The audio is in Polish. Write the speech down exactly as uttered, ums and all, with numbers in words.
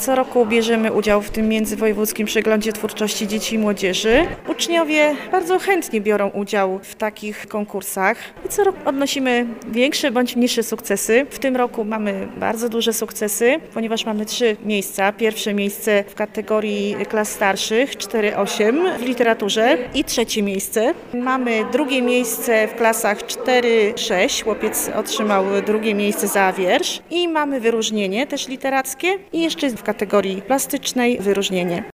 Co roku bierzemy udział w tym międzywojewódzkim przeglądzie twórczości dzieci i młodzieży. Uczniowie bardzo chętnie biorą udział w takich konkursach i co roku odnosimy większe bądź mniejsze sukcesy. W tym roku mamy bardzo duże sukcesy, ponieważ mamy trzy miejsca. Pierwsze miejsce w kategorii klas starszych cztery osiem w literaturze i trzecie miejsce. Mamy drugie miejsce w klasach cztery sześć. Chłopiec otrzymał drugie miejsce za wiersz i mamy wyróżnienie też literackie i jeszcze w kategorii plastycznej wyróżnienie.